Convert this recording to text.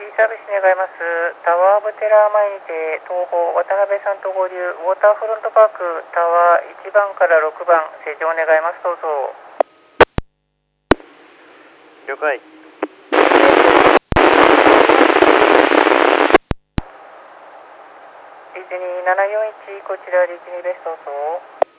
サービス願います。タワーオブテラー前にて東方渡辺さんと合流、ウォーターフロントパークタワー1番から6番施錠願います。どうぞ。 了解。 ディズニー741、こちらディズニーベストどうぞ。